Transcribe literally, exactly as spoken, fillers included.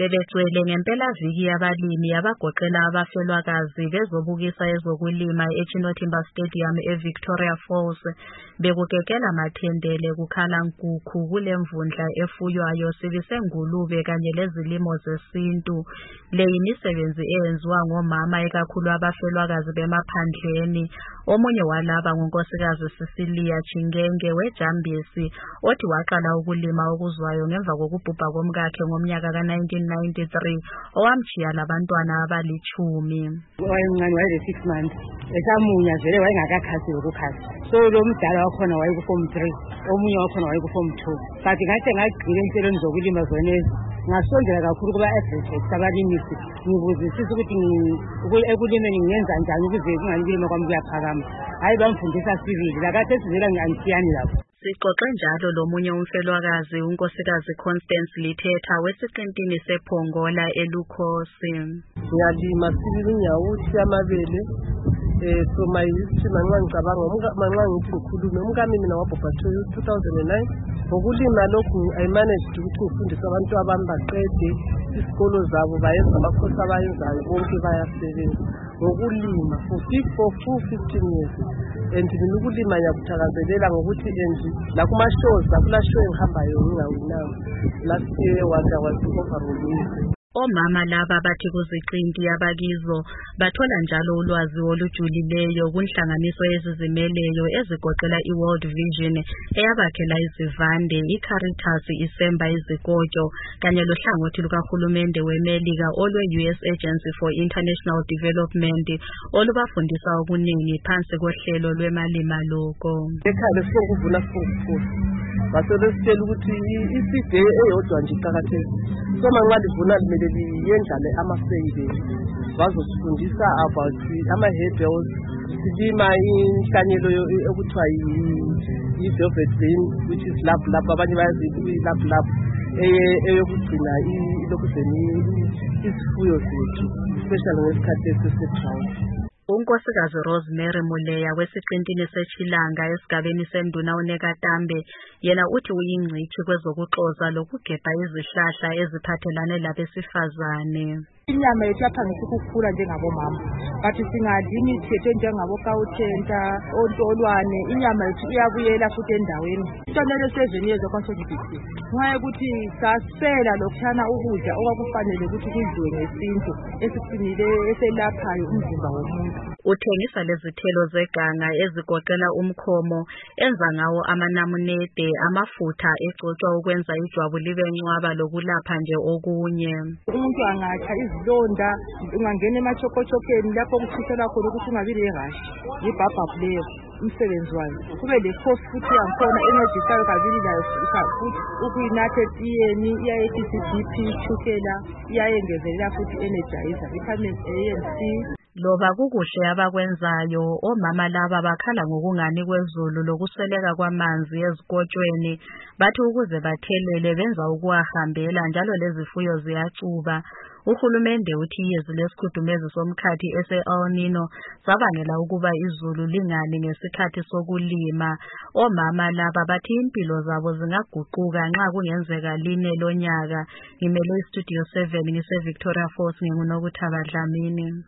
Bebegcwele ngempelaviki yabalimi abagoqela abafelwakazi bezobukisa ezokulima eChino Timber Stadium eVictoria Falls. Bekukekela mathendele kukhala nkukhu kulemvundla efuywayo sibisengulube kanye lezilimo zesintu. Le yimisebenzi eyenziwa ngomama ekakhulu abafelwakazi bemaphandleni. Omunye walaba ngunkosikazi Cecilia Chingenge weJambisi othi waqala ukulima okuzwayo ngemva kokubhubha komkakhe ngomnyaka ka nineteen ninety-three owamjiya labantwana abalichumi. Wayemncane wayele six months esamunya vele wayengakakhasi ukukhasa. So lo mdala wakhona wayeku form three omunye wakhona wayeku form two. Kanti ngathi ngagcina empeleni zokulima zonezi ngasondela kakhulu kuba advocate sabalimisi ngibuzisisa ukuthi ekulimeni ngiyenza njani ukuze kungalima kwami kuyaphakama. Hayi bamfundisa sibili lakade sivela ngiantiyani lapho. Sixoxe njalo lomunye umfelwakazi unkosikazi Constance Lithetha wesiqintini sePongola eLukhosi. Ngiyalima sibili nyawuthi amabele eh so my history manxa ngicabanga manxa ngithi ngikhulume umkami mina wabhubha two thousand nine ngokulima lokhu I managed ukuthi ngifundise abantu abambaqede isikolo zabo bayenza amakhosi abayenzayo bonke bayasebenza ngokulima for for fifteen years and mina ukulima ngiyakuthakazelela ngokuthi enzi la kuma shows akula show engihambayo ngingawinayo last year wanda wasicover. Omama laba bathi kuziqinti abakizo bathola njalo ulwazi olujulileyo kunhlanganiso ezizimeleyo ezigoqela iWorld Vision eyabakhela izivande, iCaritas isemba izikotsho kanye lohlangothi lukahulumende weMelika olwe-U S Agency for International Development olubafundisa okuningi phansi kohlelo lwemalima loko. Ekhaya sokuvuna sokufuna basolesitshela ukuthi iside eyodwa nje iqhakathekile so manqalivuna limele liyendlale amaseyile bazosifundisa about ama-hurdles silima inhlanyelo ekuthiwa yi-velvet bean which is lap lap abanye bayazi i-lap lap eyokugcina ilokuzeni izifuyo zethu especially ngesikhathi esese-drought. Unkosikazi Rosemary Muleya wesiqintini seChilanga esigabeni senduna uNekatambe yena uthi uyingcithi kwezokuxoza lokugebha izihlahla eziphathelane labesifazane. Inyama yethu yaphangisa ukukhula njengabomama bathi singadli imithi yethu njengabo kawuthenta ontolwane inyama yethu iyabuyela futhi endaweni itonele seven years okwansokubhisi nxa ukuthi sasela lokuthana ukudla okwakufanele ukuthi kudliwe ngesintu esiqinile eselaphayo umzimba womuntu. Uthengisa lezithelo zeganga ezigoqela umkhomo enza ngawo amanamunede amafutha egcotshwa ukwenza ijwabu libe ncwaba lokulapha nje okunye. Umuntu angacha izilonda ungangena emachokotshokeni lapho kuthusela khona ukuthi ungabi lerashi yibhabhabhu leyo umsebenzi wayo kube le-cough futhi yakhona encedisayo kabili layo futhi ukuyinatha etiyeni iyayehlisa i-B P ishukela iyayengezelela futhi energizer vitamin A and C. Loba kukuhle abakwenzayo omama laba bakhala ngokungani kwezulu lokusweleka kwamanzi ezikotshweni bathi ukuze bathelele benza ukuwahambela njalo lezifuyo ziyacuba. Uhulumende uthi iyezi lesikhudumezi somkhathi ese-El Nino sabangela ukuba izulu lingani ngesikhathi sokulima. Omama laba bathi impilo zabo zingaguquka nxa kungenzeka line lonyaka. Ngimele iStudio seven ngise Victoria Falls nginguNokuthabadlamini.